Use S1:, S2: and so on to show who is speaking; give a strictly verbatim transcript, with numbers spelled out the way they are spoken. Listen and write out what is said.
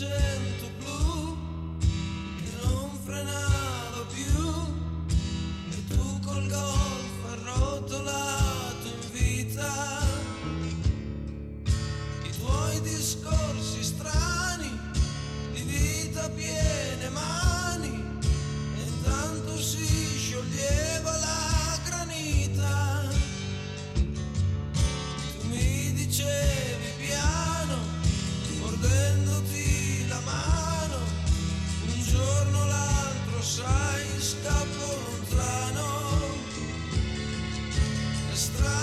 S1: novecento blu che non frenava più, e tu col golf arrotolato in vita, i tuoi discorsi strani di vita piene mani, e intanto si scioglieva la granita. Tu mi dicevi piano, mordendoti la mano, un giorno o l'altro sai scappo lontano, è strano.